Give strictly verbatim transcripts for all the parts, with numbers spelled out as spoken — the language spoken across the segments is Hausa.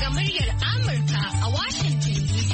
muryar Amurka a Washington D C.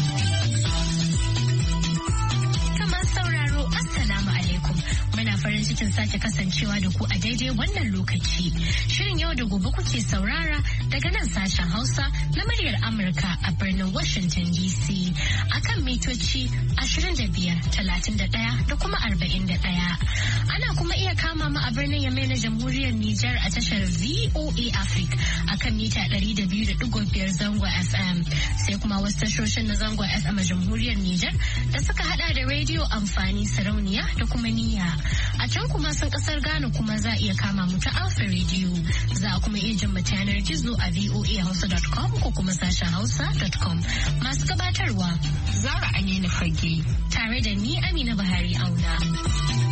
Kamar sauraro, Assalamu alaikum. Muna farin cikin sake kasancewa da ku a daidai wannan lokaci. Shirin yau da gobe kuke saurara daga nan sashen Hausa na muryar Amurka a birnin Washington D C. Akan mitoci ashirin da biyar, talatin da ɗaya da kuma arba'in da ɗaya. Ana kuma iya kama mu a birnin Yamai na Jamhuriyar Nijar a tashar V O A Africa akan mita ɗari da biyu da ɗigo biyar zango F M. Sai kuma wasu tashoshin na zango F M a Jamhuriyar Nijar da suka hada da rediyo amfani sarauniya da kuma niyya. A can kuma sun kasar Ghana kuma za a iya kama mu ta Alpha Radio. Za a kuma iya jin mu ta yanar gizo a v o a hausa dot com ko kuma sashen hausa dot com. Masu gabatarwa Zara Aminu Fage tare da ni Amina Buhari Auna.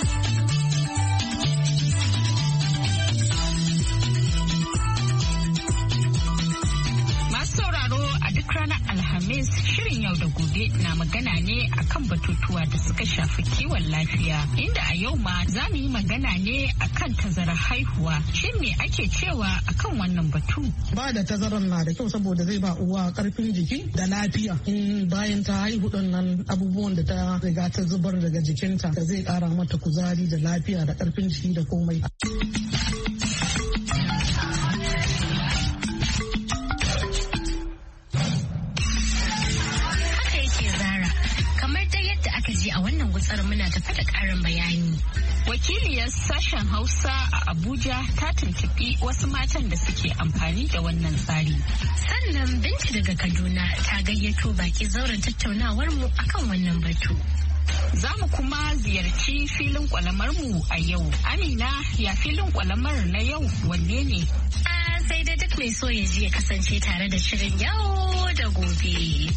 Ranar Alhamis shirin yau da gobe na magana ne akan batutuwa da suka shafi kiwon lafiya, inda a yau ma za mu yi magana ne akan tazarar haihuwa. Shin me ake cewa akan wannan batu? Ba da tazarar na da kyau saboda zai ba uwa karfin jiki da lafiya. In bayan ta haihu din nan abubuwan da ta riga ta zubar daga jikinta da zai kara mata kuzari da lafiya da karfin jiki da komai. ji a wannan gutsar muna tafi da karin bayani. Wakiliyar sashen Hausa a Abuja ta tuntuɓi wasu matan da suke amfani da wannan tsari. Sannan Binci daga Kaduna ta gayyato baki zauren tattaunawar mu akan wannan batu. Za mu kuma ziyarci filin kwalamar mu a yau. Amina, ya filin kwalamar na yau wanne ne? A sai dai duk mai so ya ji ya kasance tare da shirin yau da gobe.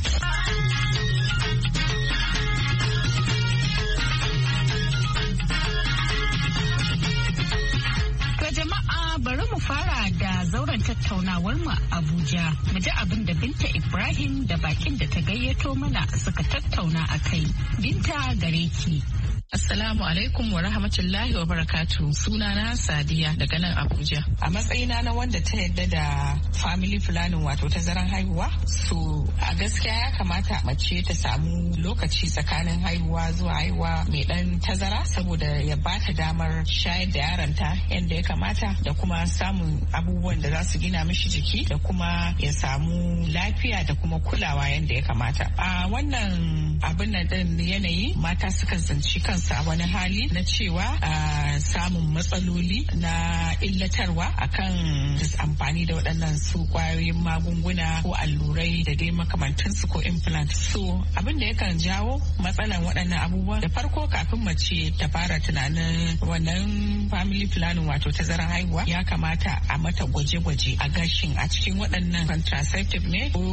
Bari mu fara da zauren tattaunawar mu a Abuja. Mu ji abin da Binta Ibrahim da bakin da ta gayyato mana suka tattauna a kai. Binta gare ki. Assalamu alaikum wa rahmatullahi wa barakatuh. Sunana Sadiya daga nan Abuja. A matsayina na wanda ta yadda da family planning wato tazaran haihuwa, so a gaskiya ya kamata mace ta samu lokaci tsakanin haihuwa zuwa haihuwa mai dan tazara saboda ya bata damar shayar da yaronta yadda ya kamata da kuma samun abubuwan da za su gina mishi jiki da kuma ya samu lafiya da kuma kulawa yadda ya kamata. A wannan abin nan din yanayi mata sukan zanci kansu a wani hali na cewa a samun matsaloli na illatarwa akan amfani da waɗannan su kwayoyin magunguna ko allurai da dai makamantansu ko implant. So abin da yakan jawo matsalan waɗannan abubuwa da farko kafin mace ta fara tunanin wannan family planning wato tazaran haihuwa ya kamata a mata gwaje-gwaje a gashin a cikin waɗannan contraceptive ne ko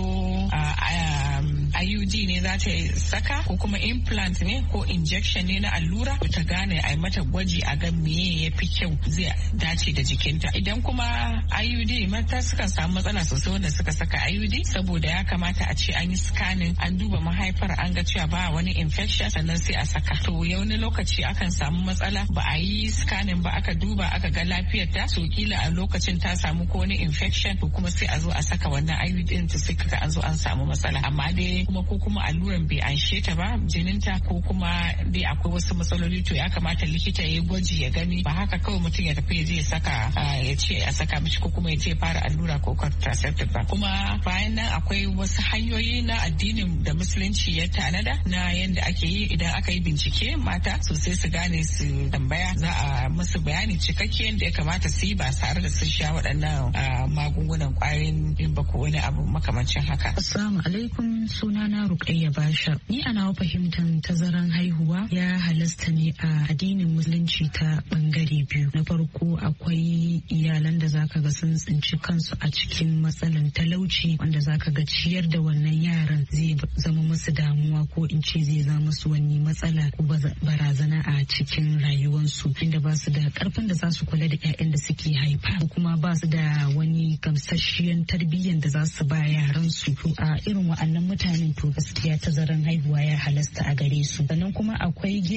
I U D ne za ta saka ko kuma implant ne ko injection ne na allura ta gane a mata gwaji a ga meye ya fi kyau zai dace da jikinta. Idan kuma I U D mata sukan samu matsala sosai wanda suka saka I U D saboda ya kamata a ce an yi scanning an duba mahaifar an ga cewa ba wani infection sannan sai a saka. To wani lokaci akan samu matsala ba a yi scanning ba aka duba aka ga lafiyar ta so kila a lokacin ta samu ko wani infection to kuma sai a zo a saka wannan I U D din ta sai kaga an zo an samu matsala amma dai kuma ko kuma alluran bai anshe ta ba jininta ko kuma dai akwai wasu matsaloli to ya kamata likita ya gwaji ya gani ba haka kawai mutum ya tafi ya je ya saka ya ce a saka mishi ko kuma ya ce fara allura ko contraceptive ba. Kuma bayan nan akwai wasu hanyoyi na addinin da musulunci ya tanada na yadda ake yi idan aka yi bincike mata sosai su gane su tambaya za a musu bayani cikakke yadda ya kamata su yi ba tare da sun sha waɗannan magungunan ƙwayoyin yin ba ko wani abu makamancin haka. Assalamu alaikum, sunana Rukayya Bashar. Ni a nawa fahimtar tazaran haihuwa ya halasta ne a addinin musulunci ta bangare biyu. Na farko akwai iyalan da zaka ga sun tsinci kansu a cikin matsalan talauci wanda zaka ga ciyar da wannan yaran zai zama musu damuwa ko in ce zai zama musu wani matsala ko barazana a cikin rayuwarsu inda ba su da karfin da za su kula da 'ya'yan da suke haifa ko kuma ba su da wani gamsasshiyan tarbiyyar da za su ba yaran su. To a irin wa'annan mutanen to gaskiya tazaran haihuwa ya halasta a gare su. Sannan kuma akwai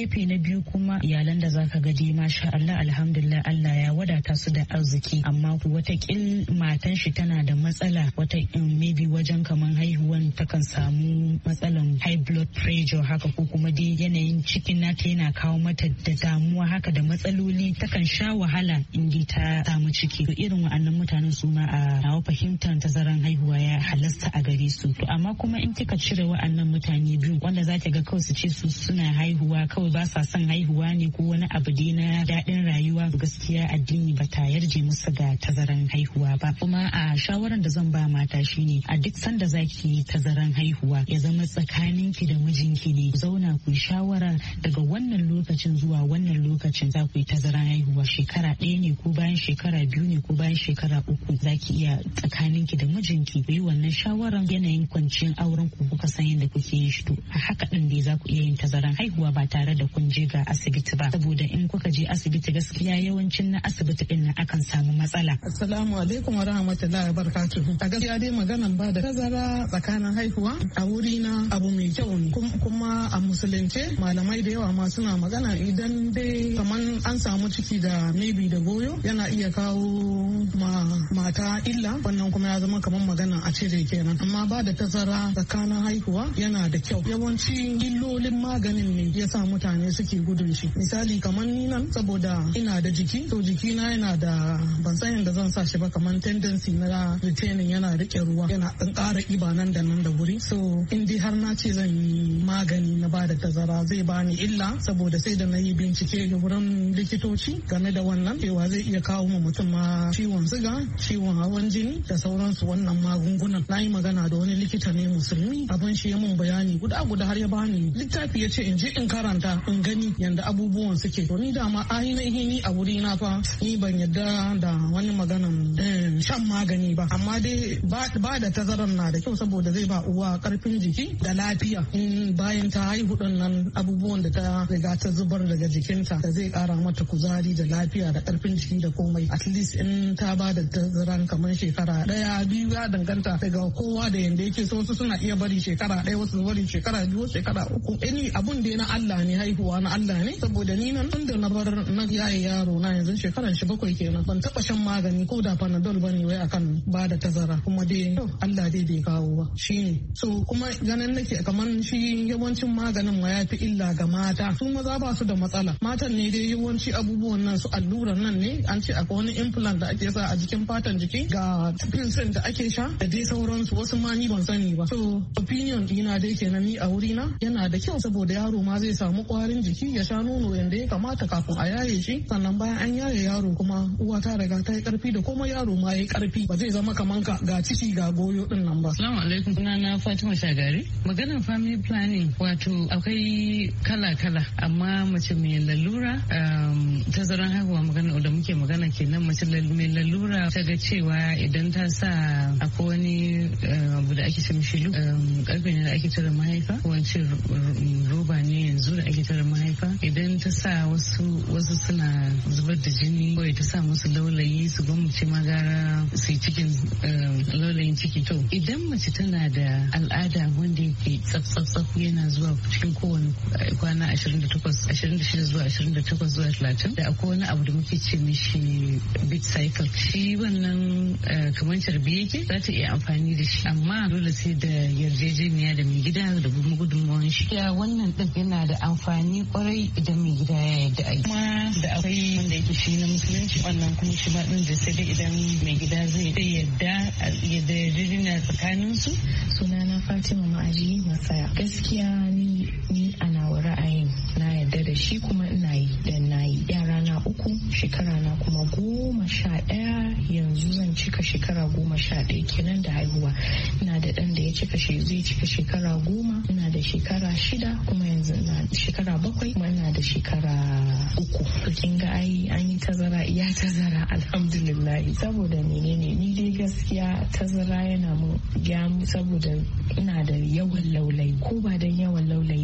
gefe na biyu kuma iyalan da zaka ga dai masha Allah alhamdulillah Allah ya wadata su da arziki amma wata kil matan shi tana da matsala wata maybe wajen kaman haihuwan takan samu matsalan high blood pressure haka ko kuma dai yanayin cikin nata yana kawo mata da damuwa haka da matsaloli takan sha wahala in dai ta samu ciki. To irin wa'annan mutanen su ma a nawa fahimtar tazaran haihuwa ya halasta a gare su. To amma kuma in kika cire wa'annan mutane biyu wanda za ta ga kawai su ce su suna haihuwa kawai ba sa son haihuwa ne ko wani abu dai na daɗin rayuwa, gaskiya addini ba ta yarje musu ga tazaran haihuwa ba. Kuma a shawaran da zan ba mata shine a duk sanda zaki tazaran haihuwa ya zama tsakaninki da mijinki ne, zauna ku shawara daga wannan lokacin zuwa wannan lokacin za ku yi tazaran haihuwa, shekara ɗaya ne ko bayan shekara biyu ne ko bayan shekara uku zaki iya tsakaninki da mijinki ku yi wannan shawaran yanayin kwanciyar auren ku kuka san yadda kuke yin shi. To a haka din dai za ku iya yin tazaran haihuwa ba tare da kun je ga asibiti ba, saboda in kuka je asibiti gaskiya yawancin na asibiti din nan akan samu matsala. Assalamu alaikum wa rahmatullahi wa barakatuhu. A gaskiya dai maganan ba da tazara tsakanin haihuwa a wuri na abu mai kyau ne, kuma a musulunce malamai da yawa ma suna magana idan dai kaman an samu ciki da maybe da goyo yana iya kawo ma mata illa, wannan kuma ya zama kaman magana a cire kenan. Amma ba da tazara tsakanin haihuwa yana da kyau. Yawanci illolin maganin ne yasa mutane suke gudun shi. Misali kamar ni nan saboda ina da jiki, to jikina yana da ban san yadda zan sa shi ba, kamar tendency na retaining yana rike ruwa, yana ɗan ƙara ƙiba nan da nan da wuri. So in dai har na ce zan yi magani na ba da tazara zai bani illa, saboda sai da na yi bincike ga wurin likitoci game da wannan cewa zai iya kawo ma mutum ma ciwon siga, ciwon hawan jini da sauransu. Wannan magungunan na yi magana da wani likita ne musulmi, abin shi ya mun bayani guda guda har ya bani littafi ya ce in je in karanta in gani yanda abubuwan suke. To ni dama ainihin ni a wuri na fa ni ban yadda da wani maganan shan magani ba, amma dai ba da tazarar na da kyau saboda zai ba uwa karfin jiki da lafiya. In bayan ta haihu din nan abubuwan da ta riga ta zubar daga jikinta da zai kara mata kuzari da lafiya da karfin jiki da komai. At least in ta ba da tazaran kamar shekara daya biyu ya danganta daga kowa da yanda yake so. Wasu suna iya bari shekara daya, wasu bari shekara biyu, shekara uku. Any abun da na Allah ne, haihuwa na Allah ne. Saboda ni nan tun da na bar na yaye yaro na yanzu shekaran shi bakwai kenan, ban taba shan magani ko da panadol bane wai akan ba da tazara. Kuma dai Allah dai bai kawo ba shine. So kuma ganin nake kaman shi yawancin maganin ma yafi illa ga mata. Su maza ba su da matsala, matan ne dai yawanci abubuwan nan su alluran nan ne, an ce akwai wani implant da ake sa a jikin fatan jiki, ga pills da ake sha da dai sauransu. Wasu ma ni ban sani ba. So opinion dina dai kenan ni a wuri na yana da kyau, saboda yaro ma zai samu kwarin jiki ya sha nono yanda ya kamata kafin a yaye shi. Sannan bayan an yaye yaro kuma uwa ta riga ta yi karfi da kuma yaro ma yayi karfi, ba zai zama kaman ka ga ciki ga goyo din nan ba. Assalamu alaikum, sunana Fatima Shagari. Maganar family planning wato akwai kala-kala, amma mace mai lalura tazaran haihuwa magana da muke magana kenan, mace mai lalura ta ga cewa idan ta sa akwai wani abu da ake ce mishi karfe ne da ake tara mahaifa, ko wance roba ne yanzu da ake tara mahaifa, idan ta sa wasu wasu suna zubar da jini, kawai ta sa musu laulayi su gwamnati magara su yi cikin laulayin ciki. To idan mace tana da al'ada wanda yake tsaf yana zuwa cikin kowane kwana ashirin da takwas ashirin da shida zuwa ashirin da takwas zuwa talatin, da akwai wani abu da muke ce mishi bit cycle, shi wannan kamar carbi yake za ta iya amfani da shi, amma dole sai da yarjejeniya da mai gida da kuma gudunmawar shi. Ya wannan din yana da amfani kwarai idan mai gida ya yarda a yi. Kuma da akwai wanda yake shi na musulunci, wannan kuma shi ma din da sai dai idan mai gida zai yarda da yarjejeniya tsakanin su. Sunana Fatima Ma'aji Masaya. Gaskiya ni ni a nawa ra'ayin na yarda da shi kuma ina yi dan na yi. Yara na uku, shekara na kuma goma sha ɗaya, yanzu zan cika shekara goma sha ɗaya kenan da haihuwa. Ina da ɗan da ya cika zai cika shekara goma, ina da shekara shida, kuma yanzu ina da shekara bakwai, kuma ina da shekara uku. To kin ga ai an yi tazara, iya tazara alhamdulillah. Saboda menene ni dai gaskiya tazara yana mun gyamu, saboda ina da yawan laulayi, ko ba dan yawan laulayi ba ma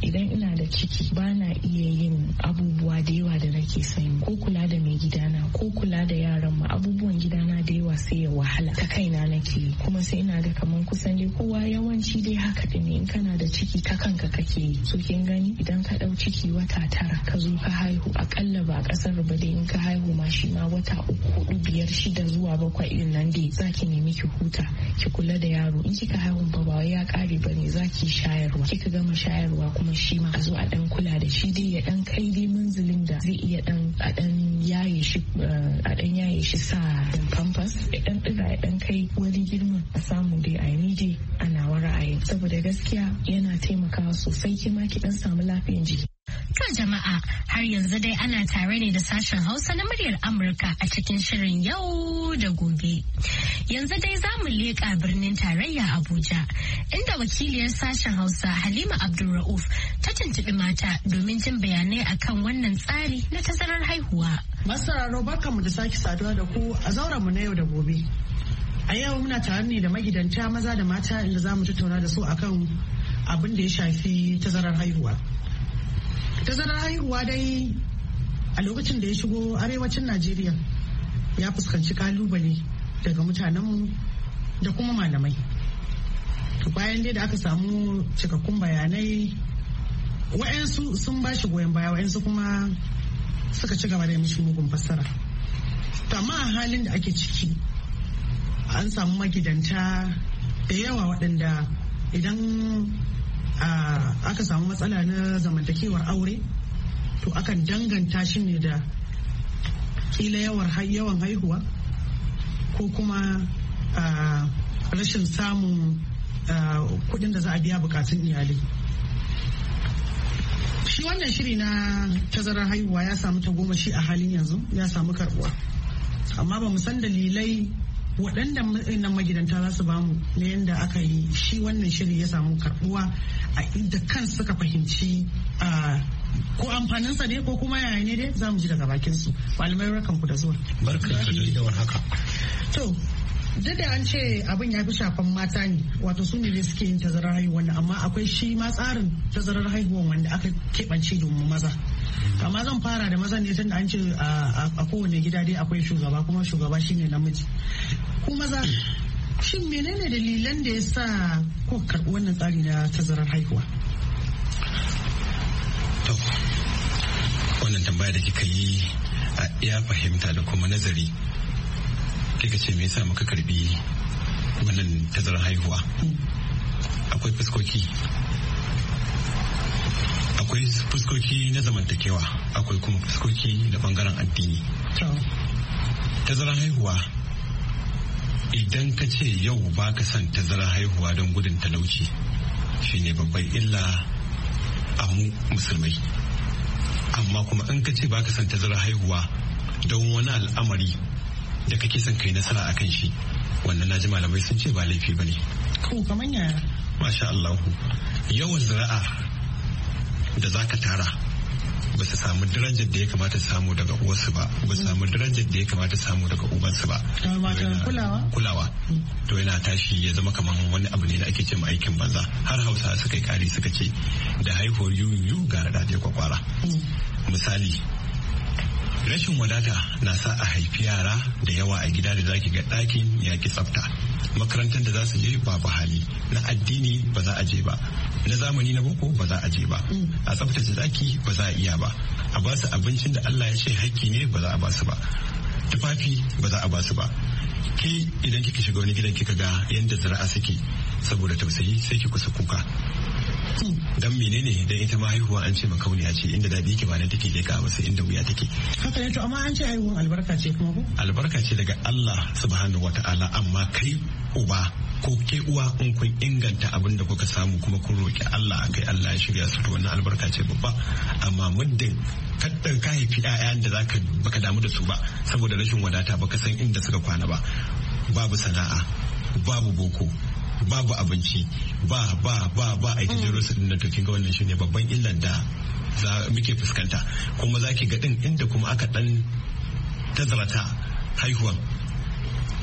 idan ina da ciki ba na iya yin abubuwa da yawa da nake son ko kula da mai gidana ko kula da yaran ma abubuwan gidana da yawa sai ya wahala ta kaina nake kuma sai ina ga kaman kusan dai kowa yawanci dai haka din ne in kana da ciki ta kanka kake yi so kin gani idan ka dau ciki wata tara ka zo ka haihu akalla ba kasar ba dai in ka haihu ma shi ma wata uku hudu biyar shida zuwa bakwai irin nan dai zaki nemi ki huta ki kula da yaro in kika haihu ba ba ya kare bane zaki shayarwa kika gama shayarwa kuma shi ma a zo a dan kula da shi dai ya dan kai dai munzulin da zai iya dan a dan yaye shi a dan yaye shi sa pampers ya dan dira ya dan kai wani girman a samu dai a yi dai ana wa ra'ayi saboda gaskiya yana taimakawa sosai kima ki dan samu lafiyan jiki. To jama'a har yanzu dai ana tare ne da sashen Hausa na muryar Amurka a cikin shirin yau da gobe. Yanzu dai za mu leƙa birnin tarayya Abuja inda wakiliyar sashen Hausa Halima Abdulra'uf ta tuntuɓi mata domin jin bayanai akan wannan tsari na tazarar haihuwa. Masararo barkanmu da sake saduwa da ku a zauren mu na yau da gobe. A yau muna tare ne da magidanta maza da mata inda za mu tattauna da su akan abin da ya shafi tazarar haihuwa. Tazarar haihuwa dai a lokacin da ya shigo arewacin Najeriya ya fuskanci kalubale daga mutanenmu da kuma malamai. Bayan dai da aka samu cikakkun bayanai, wa'yansu sun ba shi goyon baya, wa'yansu kuma suka ci gaba da yi mishi mugun fassara. Amma a halin da ake ciki an samu magidanta da yawa waɗanda idan Uh, aka samu matsala na zamantakewar aure to akan danganta shi ne da kila yawan yawan haihuwa ko kuma uh, rashin samun uh, kudin da za a biya bukatun iyalai. Shi wannan shiri na tazarar haihuwa ya samu tagomashi a halin yanzu, ya samu karbuwa, amma ba mu san dalilai waɗanda nan magidanta za su bamu na yadda aka yi shi wannan shiri ya samu karbuwa a inda kan suka fahimci ko amfaninsa ne ko kuma yaya ne dai za mu ji daga bakinsu. Malamai barkan ku da zuwa. Barkan da warhaka. To duk da an ce abin ya fi shafan mata ne, wato su ne suke yin tazarar haihuwa, amma akwai shi ma tsarin tazarar haihuwa wanda aka keɓance domin maza. Amma zan fara da mazan ne tun da an ce a kowane gida dai akwai shugaba, kuma shugaba shine namiji. Ku maza, shin menene dalilan da ya sa kuka karɓi wannan tsari na tazarar haihuwa? To, wannan tambaya da kika yi a iya fahimta da kuma nazari, kika ce me yasa muka karbi wannan tazarar haihuwa? Akwai fuskoki. Akwai fuskoki na zamantakewa, akwai kuma fuskoki na bangaren addini. Tazarar haihuwa, idan ka ce yau ba ka son tazarar haihuwa don gudun talauci, shine babban illa a mu musulmai. Amma kuma in ka ce ba ka son tazarar haihuwa don wani al'amari da kake son kai nasara a kan shi, wannan naji malamai sun ce ba laifi ba ne. Ko kaman yaya? Masha Allah, yawan zira'a da za ka tara ba su samu darajar da ya kamata samu daga uwarsu ba, ba su samu darajar da ya kamata samu daga ubansu ba. Kulawa? Kulawa. To yana tashi ya zama kamar wani abu ne da ake ce ma aikin banza. Har Hausa suka yi kari suka ce da haihuwar yuyu gara da je kwakwara. Misali, rashin wadata na sa a haifi yara da yawa a gida da zaki ga ɗakin ya ki tsafta. Makarantar da za su je babu hali, na addini ba za a je ba, na zamani na boko ba za a je ba, a tsaftace daki ba za a iya ba, a ba su abincin da Allah ya ce hakki ne ba za a ba su ba, tufafi ba za a ba su ba. Ke idan kika shiga wani gidan kika ga yadda zira'a suke, saboda tausayi sai ki kusa kuka. Dan menene dan ita ma haihuwa an ce makauniya ce, inda daɗi ke ba nan take leka ba sai inda wuya take. Haka ne, to amma an ce haihuwan albarka ce kuma ko? Albarka ce daga Allah subhanahu wata'ala, amma kai uba ko ke uwa in kun inganta abin da kuka samu kuma kun roki Allah akai, Allah ya shirya su, to wannan albarka ce babba. Amma muddin kaddan ka haifi ƴaƴan da zaka baka damu da su ba saboda rashin wadata, baka san inda suka kwana ba, babu sana'a, babu boko, babu abinci, ba ba ba ba a yi jero su din da to kinga wannan shine babban illan da za muke fuskanta. Kuma zaki ga din inda kuma aka dan tazarata haihuwan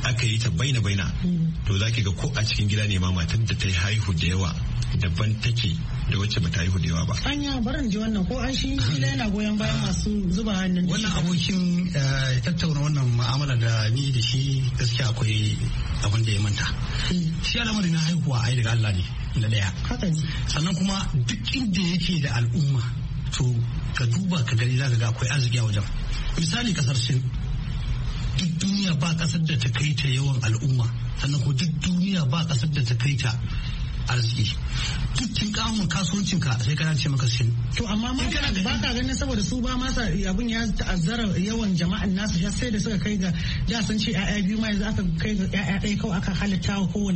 aka yi ta baina baina to zaki ga ko a cikin gida ne ma matan da ta yi haihu da yawa daban take da wacce ba ta haihu da yawa ba. Anya barin ji wannan ko an shi kila yana goyon bayan masu zuba hannun. Wannan abokin tattauna wannan mu'amala da ni da shi gaskiya akwai abin da ya manta. Shi al'amari na haihuwa ai daga Allah ne na daya. Sannan kuma duk inda yake da al'umma to ka duba ka gani zaka ga akwai arziki a wajen. Misali kasar Sin duk duniya ba kasar da ta kai ta yawan al'umma sannan ko duk duniya ba kasar da ta kai ta arziki. Dukkin kamun kasuwancin ka sai kana ce maka Sin. To amma ma ba ka ganin saboda su ba masa abin ya ta'azzara yawan jama'an nasu ya sai da suka kai ga da sun ce ƴaƴa biyu ma yanzu aka kai ga ƴaƴa ɗaya kawai aka halitta wa kowane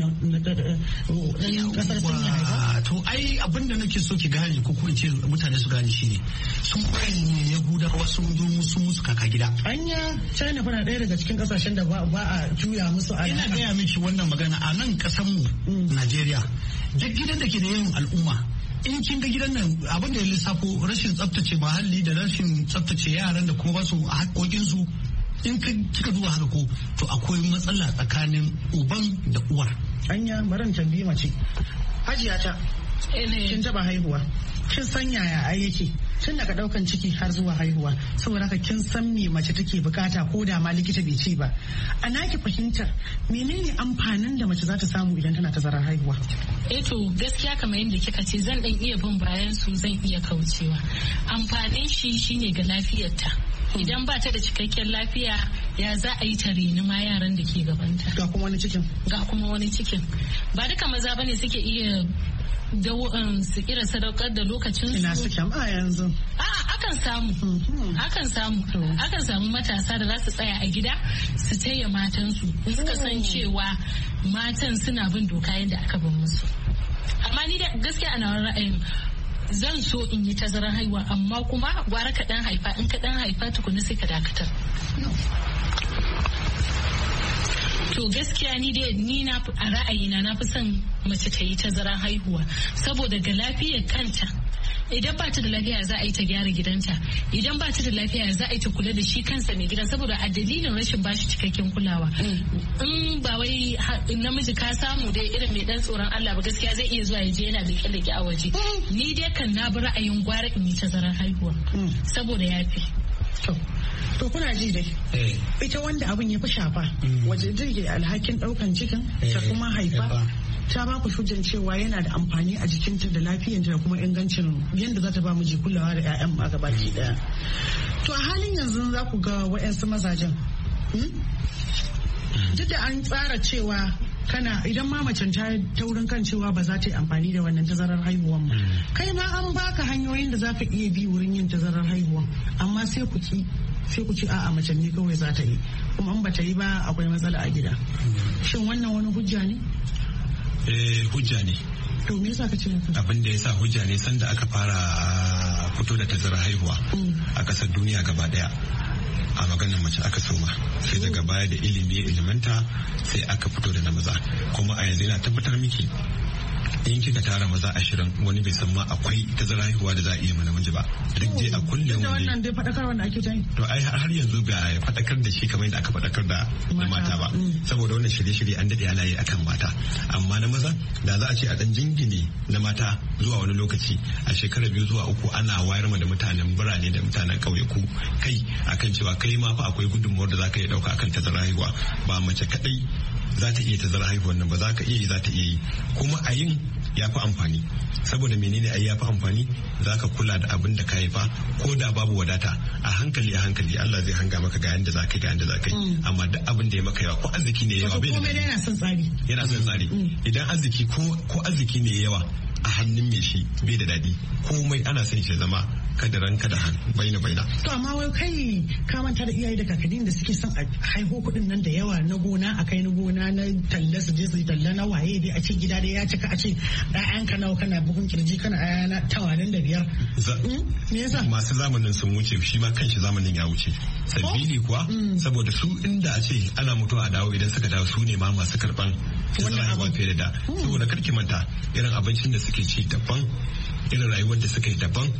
ɗan kasar sun yi haifa. To ai abin da nake so ki gane ko kuma ce mutane su gane shine sun kai ne Yahudawa sun zo musu musu kaka gida. Anya China fana ɗaya daga cikin kasashen da ba a juya musu a. Ina gaya miki wannan magana a nan kasan mu Najeriya. Duk gidan da ke da yawan al'umma in kin ga gidan nan abin da ya lissafo rashin tsaftace muhalli da rashin tsaftace yaran da kuma basu haƙoƙinsu in kika duba haka ko to akwai matsala tsakanin uban da uwar. Anya baran tambayi mace hajiya ta kin taba haihuwa kin san yaya ai yake tun daga daukan ciki har zuwa haihuwa saboda haka kin san me mace take bukata ko da ma likita bai ce ba a naki fahimtar menene amfanin da mace za ta samu idan tana tazarar haihuwa. Eh to gaskiya kamar yadda kika ce zan dan iya bin bayan su zan iya kaucewa amfanin shi shine ga lafiyarta idan ba ta da cikakken lafiya ya za a yi ta reni ma yaran da ke gabanta ga kuma wani cikin ga kuma wani cikin ba duka maza bane suke iya da su kira sadaukar da lokacin su ina suke a yanzu a akan samu akan samu akan samu matasa da za su tsaya a gida su taya matan su suka san cewa matan suna bin doka yadda aka bin musu amma ni da gaskiya ana ra'ayin zan so in yi tazarar haihuwa amma kuma gwara ka dan haifa in ka dan haifa tukuna sai ka dakatar. To gaskiya ni dai ni na a ra'ayina na fi son mace ta yi tazarar haihuwa saboda ga lafiyar kanta idan ba ta da lafiya za a yi ta gyara gidanta idan ba ta da lafiya za a yi ta kula da shi kansa mai gidan saboda a dalilin rashin bashi cikakken kulawa in ba wai namiji ka samu dai irin mai dan tsoron Allah ba gaskiya zai iya zuwa ya je yana leke leke a waje ni dai kan na bi ra'ayin gwara in yi tazarar haihuwa saboda yafi. To kuna ji dai ita wanda abin ya fi shafa waje jirgin alhakin daukan cikin ta kuma haifa ta ba ku hujjan cewa yana da amfani a jikinta da lafiyanta da kuma ingancin yadda za ta ba miji kulawa da 'ya'yan a gabaki daya. To a halin yanzu za ku ga wa'yansu mazajen duk da an tsara cewa kana idan ma macen ta taurin kan cewa ba za ta yi amfani da wannan tazarar haihuwan ba kai ma an baka hanyoyin da za ka iya bi wurin yin tazarar haihuwan amma sai ku ki sai ku ce a'a macen ne kawai za ta yi kuma an ba ta yi ba akwai matsala a gida shin wannan wani hujja ne? Eh hujja ne. To me yasa ka ce abin da yasa hujja ne sanda aka fara fito da tazarar haihuwa a kasar duniya gaba daya a maganar mace aka soma sai daga baya da ilimi ya ilimanta sai aka fito da na maza kuma a yanzu yana tabbatar miki in kika tara maza ashirin wani bai san ma akwai tazarar haihuwa da za a iya mana namiji ba duk dai a kullum da wannan dai fadakar wanda ake ta yi to ai har yanzu ba fadakar da shi kamar yadda aka fadakar da mata ba saboda wannan shirye-shirye an dade ana yi akan mata amma na maza da za a ce a dan jingine na mata zuwa wani lokaci a shekara biyu zuwa uku ana wayar ma da mutanen birane da mutanen ƙauyaku kai akan cewa kai ma fa akwai gudunmuwar da za ka iya dauka akan tazarar haihuwa ba mace kadai za ta iya tazarar haihuwar nan ba za ka iya yi za ta iya yi kuma a yin ya fi amfani saboda menene ai ya fi amfani za ka kula da abin da ka haifa ko da babu wadata a hankali a hankali Allah zai hanga maka ga yanda za ka ga yanda za ka yi amma duk abin da ya maka yawa ko arziki ne yawa bai da yana son tsari yana son tsari idan arziki ko ko arziki ne yawa a hannun mai shi bai da daɗi komai ana son shi zama kada ranka da baina baina. To amma wai kai ka manta da iyaye da kakannin da suke son a haihu kuɗin nan da yawa na gona a kai na gona na talla su je su talla na waye dai a ce gida dai ya cika a ce ɗayanka nawa kana bugun kirji kana ayana tawanin da biyar. Me yasa? Masu zamanin sun wuce shi ma kanshi zamanin ya wuce. Sabili kuwa saboda su inda a ce ana mutuwa a dawo idan suka dawo su ne ma masu karɓan wannan abin fiye da da. Saboda karki manta irin abincin da suke ci daban irin rayuwar da suka yi daban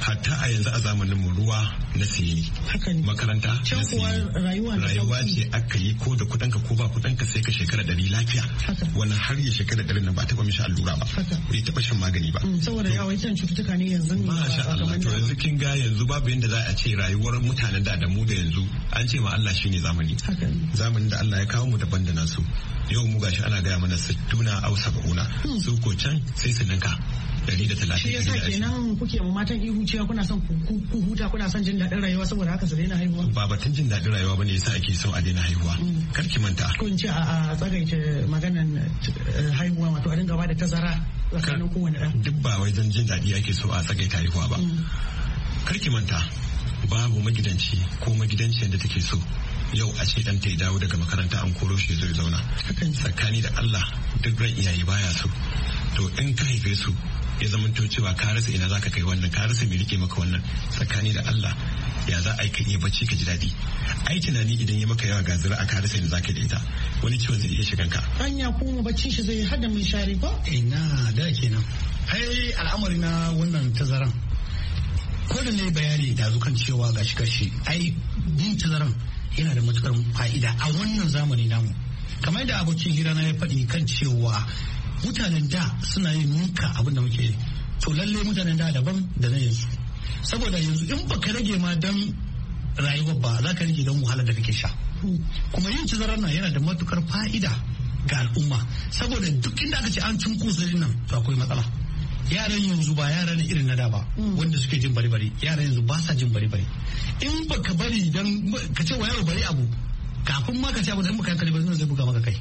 hatta a yanzu a zamanin mu ruwa na siye ne makaranta na siye rayuwa ce aka yi ko da kudanka ko ba kudanka sai ka shekara ɗari lafiya wannan har ya shekara ɗari nan ba taɓa mishi allura ba bai taɓa shan magani ba saboda yawaitan cututtuka ne yanzu ne masha Allah to yanzu kin ga yanzu babu yanda za a ce rayuwar mutanen da da mu da yanzu an ce ma Allah shine zamani zamanin da Allah ya kawo mu daban da nasu yau mu gashi ana gaya mana sittuna au sab'una su ko can sai su ninka dari da talatin. Shi yasa kenan kuke ma matan ihu cewa kuna son ku huta kuna son jin daɗin rayuwa saboda haka su daina haihuwa. Ba batun jin daɗin rayuwa bane yasa ake son a daina haihuwa. Kar ki manta. Kun ce a tsagaita maganan haihuwa wato a dinga ba da tazara tsakanin kowane ɗan. Duk ba wai don jin daɗi ake so a tsagaita haihuwa ba. Kar ki manta babu magidanci ko magidanciyar da take so yau a ce ɗanta ya dawo daga makaranta an koro shi zai zauna. Tsakani da Allah duk ran iyaye baya so. To in ka haife su ya zamanto cewa ka rasa ina zaka kai wannan ka rasa me rike maka wannan tsakani da Allah ya za a yi ka iya bacci ka ji daɗi ai tunani idan ya maka yawa ga zira a ka rasa ina zaka da ita wani ciwon zai iya shigan ka hanya kuma bacci shi zai hada mai shari ba ina da kenan ai al'amari na wannan tazaran ko da ne bayani da zukan cewa gashi gashi ai bin tazaran yana da matukar fa'ida a wannan zamani namu kamar da abokin hira na ya faɗi kan cewa mutanen da suna yin ninka abin da muke yi to lalle mutanen da daban da na yanzu saboda yanzu in baka rage ma dan rayuwar ba za ka rage don wahalar da kake sha kuma yin tazarar nan yana da matukar fa'ida ga al'umma saboda duk inda aka ce an cin kusurin nan to akwai matsala yaran yanzu ba yaran irin na da ba wanda suke jin bari bari yaran yanzu ba sa jin bari bari in baka bari dan ka ce wa yaro bari abu kafin ma ka ce abu dan baka kai bari zai buga maka kai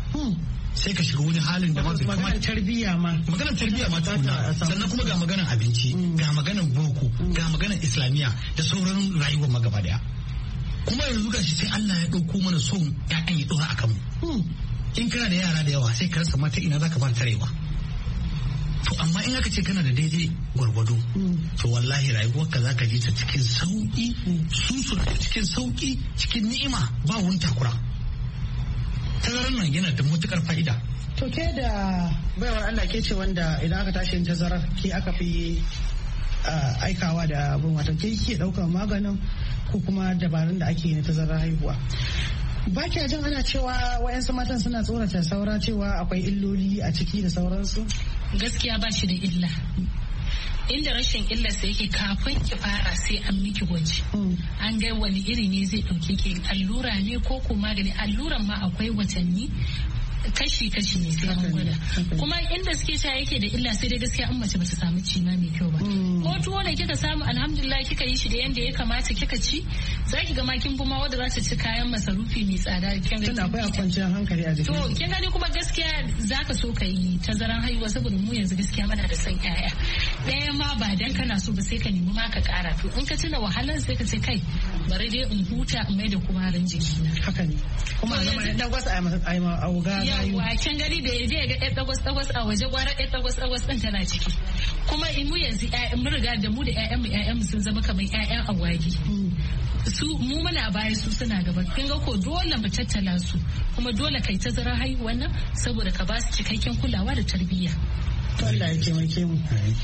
sai ka shiga wani halin da mafi kama tarbiyya ma maganar tarbiyya ma tukuna sannan kuma ga maganar abinci ga maganar boko ga maganar islamiyya da sauran rayuwar ma gaba daya kuma yanzu gashi sai Allah ya dauko mana son ƴaƴan ya dora akan mu in kana da yara da yawa sai ka rasa mata ina zaka fara tarewa to amma in aka ce kana da daidai gwargwado to wallahi rayuwar ka zaka ji ta cikin sauki su cikin sauki cikin ni'ima ba wani takura tazarar nan yana da matukar fa'ida. To ke da baiwar Allah ke ce wanda idan aka tashi tazarar ke aka fi aikawa da abin wata ke ke daukar maganin ko kuma dabarun da ake na tazarar haihuwa. Ba kya jin ana cewa wayansu matan suna tsorata saura cewa akwai illoli a ciki da sauransu? Gaskiya ba shi da illa. Inda rashin illarsa yake kafin ki fara sai an miki gwaji an ga wani iri ne zai dauke ki allura ne ko ko magani alluran ma akwai watanni kashi-kashi ne sai an gwada kuma inda suke cewa yake da illa sai dai gaskiya an mace bata samu cima mai kyau ba ko tuwo ne kika samu alhamdulillah kika yi shi da yanda ya kamata kika ci zaki ga makin buma wanda za ta ci kayan masarufi mai tsada kin ga tana akwai kwanciyar hankali a jikin to kin gani kuma gaskiya zaka so ka yi tazaran haihuwa saboda mu yanzu gaskiya muna da san yaya ɗaya ma ba dan kana so ba sai ka nemi ma ka kara to in ka tuna wahalar sai ka ce kai bari dai in huta in mai da kumarin jiki na haka ne kuma zama dan gwasa a yi ma auga yawa kin gani da yaje ga ɗaya dagwas dagwas a waje gwara ɗaya dagwas dagwas din tana ciki kuma in mu yanzu mun riga da mu da ƴaƴan mu ƴaƴan mu sun zama kamar ƴaƴan awagi su mu muna baya su suna gaba kin ga ko dole mu tattala su kuma dole kai tazarar haihuwa nan saboda ka ba su cikakken kulawa da tarbiyya. Allah ya taimake mu.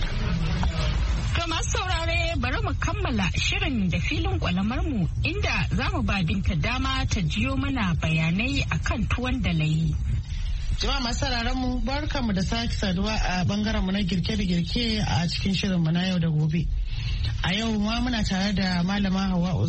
To masu saurare bari mu kammala shirin da filin kwalamar mu inda za mu ba Binta dama ta jiyo mana bayanai akan tuwon da layi. Jama'a masu sauraron mu barkanmu da sake saduwa a bangaren mu na girke da girke a cikin shirin mu na yau da gobe. A yau ma muna tare da malama Hauwa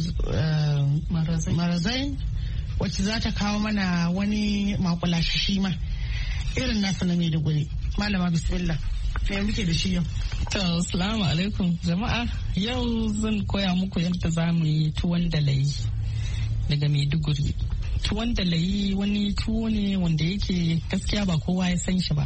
Marazain wacce za ta kawo mana wani makulashi shi ma irin nasa na Maiduguri. Malama bismillah. Me muke da shi yau? To, assalamu alaikum jama'a. Yau zan koya muku yadda za mu yi tuwon dalayi daga Maiduguri. Tuwon dalayi wani tuwo ne wanda yake gaskiya ba kowa ya san shi ba.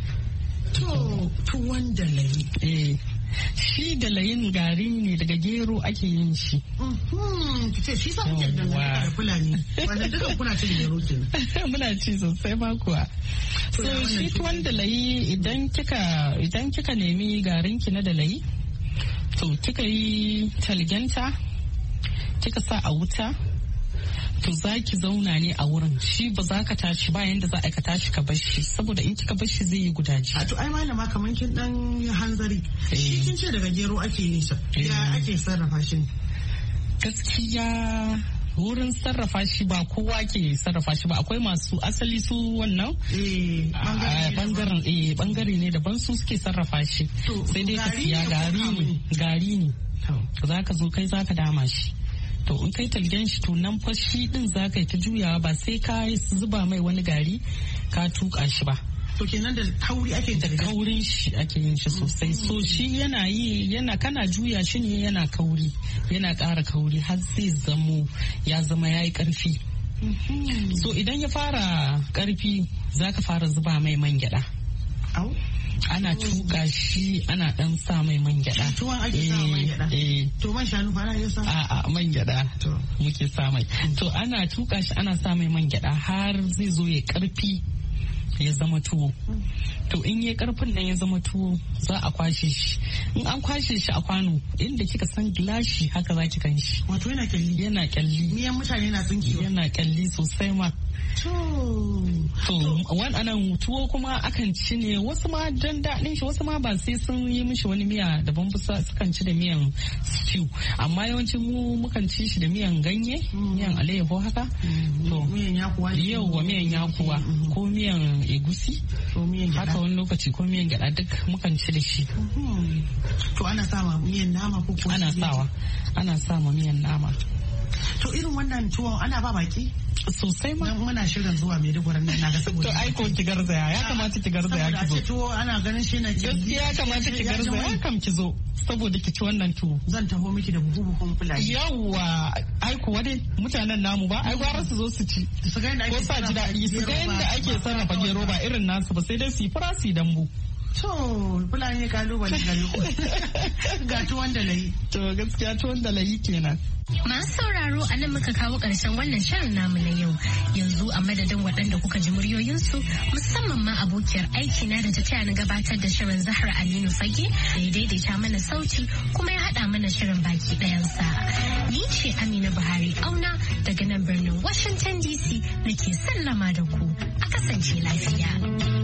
To, tuwon dalayi. Eh. Shi dalayin gari ne daga gero ake yin shi. Kice shi sa kuke da da Fulani. Wanda dukan kuna cin gero kenan. Muna ci sosai ma kuwa. So shi tuwon dalayi idan kika idan kika nemi garin ki na dalayi to kika yi talgenta kika sa a wuta to za ki zauna ne a wurin shi ba za ka tashi ba yanda za a ka tashi ka bar shi saboda in kika bar shi zai yi gudaji. A to ai malama kamar kin dan hanzari. Shi kin ce daga gero ake yin sa. Ya ake sarrafa shi? Gaskiya wurin sarrafa shi ba kowa ke sarrafa shi ba akwai masu asali su wannan bangaren eh bangare ne daban su suke sarrafa shi sai dai ka siya gari ne gari ne za ka zo kai za ka dama shi to in kai talgen shi to nan fa shi din za ka yi ta juyawa ba sai ka zuba mai wani gari ka tuka shi ba. To kenan da kauri ake da kaurin shi ake yin shi sosai so shi yana yi yana kana juya shi ne yana kauri yana ƙara kauri har zai zamo ya zama yayi ƙarfi. So idan ya fara ƙarfi zaka fara zuba mai man gyada. Ana tuka shi ana dan sa mai man gyada. Tuwon ake sa man gyada. To man shanu fa ana sa? A'a man gyada muke sa mai. To ana tuka shi ana sa mai man gyada har zai zo ya ƙarfi ya zama tuwo. To in yi karfin nan ya zama tuwo za a kwashe shi. In an kwashe shi a kwano inda kika san gilashi haka za ki kan shi. Wato yana kyalli. Yana kyalli. Miyan mutane na tsinkewa. Yana kyalli sosai ma. To wannan tuwo kuma akan ci ne wasu ma dan daɗin shi wasu ma ba sai sun yi mishi wani miya daban bisa sukan ci da miyan stew amma yawancin mu mukan ci shi da miyan ganye miyan alayyaho haka. To miyan yakuwa. Yauwa miyan yakuwa ko miyan egusi haka wani lokaci ko miyan gyada duk mukan ci da shi. To ana sama miyan nama ko ko ana sawa ana sama miyan nama. To irin wannan tuwon ana ba baki sosai ma muna shirin zuwa Maiduguri nan naga saboda to ai ko ki garzaya ya kamata ki garzaya ki zo saboda tuwo ana ganin shi na gaskiya ya kamata ki garzaya kam ki zo saboda ki ci wannan tuwo zan taho miki da buhu buhun fulani yawa ai kuwa dai mutanen namu ba ai gwara su zo su ci su ga ko sa ji daɗi su ga yadda ake sarrafa gero ba irin nasu ba sai dai su yi fura su yi dambu. To fulani kalubale gari ga tuwon da layi. To gaskiya tuwon da layi kenan. Masu sauraro a nan muka kawo ƙarshen wannan shirin namu na yau. Yanzu a madadin waɗanda kuka ji muryoyinsu musamman ma abokiyar aiki na da ta taya na gabatar da shirin Zahra Aminu Fage da ya daidaita mana sauti kuma ya haɗa mana shirin baki ɗayansa. Ni ce Amina Buhari Auna daga nan birnin Washington D C nake sallama da ku. A kasance lafiya.